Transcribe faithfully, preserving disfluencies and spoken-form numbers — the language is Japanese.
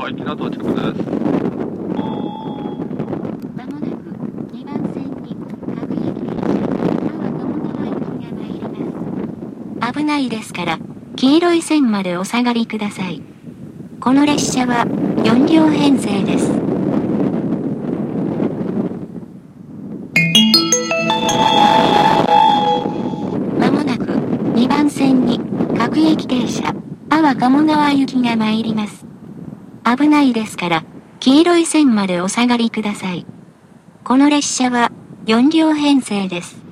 は池田到着です。 まもなくにばん線に各駅停車、阿波鴨川行きが参ります。危ないですから、黄色い線までお下がりください。この列車はよん両編成です。まもなくにばん線に各駅停車、阿波鴨川行きが参ります。危ないですから、黄色い線までお下がりください。この列車はよん両編成です。